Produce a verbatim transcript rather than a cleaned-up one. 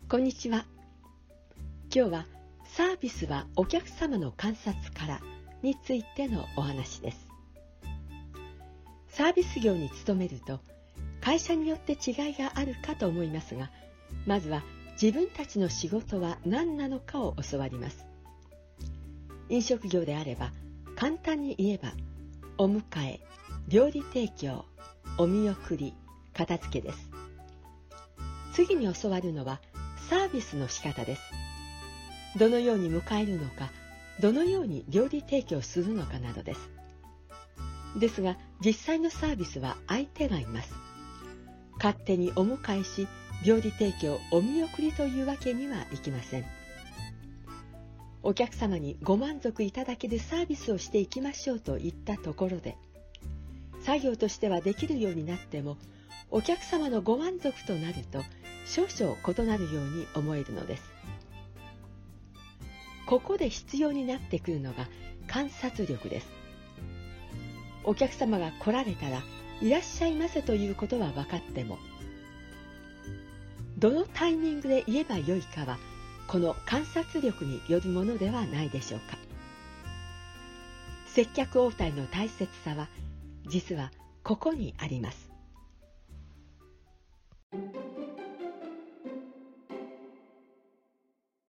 こんにちは。今日はサービスはお客様の観察からについてのお話です。サービス業に勤めると会社によって違いがあるかと思いますが、まずは自分たちの仕事は何なのかを教わります。飲食業であれば簡単に言えばお迎え、料理提供、お見送り、片付けです。次に教わるのはサービスの仕方です。どのように迎えるのか、どのように料理提供するのかなどです。ですが、実際のサービスは相手がいます。勝手にお迎えし、料理提供、お見送りというわけにはいきません。お客様にご満足いただけるサービスをしていきましょうといったところで、作業としてはできるようになっても、お客様のご満足となると少々異なるように思えるのです。ここで必要になってくるのが観察力です。お客様が来られたらいらっしゃいませということは分かっても、どのタイミングで言えばよいかはこの観察力によるものではないでしょうか。接客応対の大切さは実はここにあります。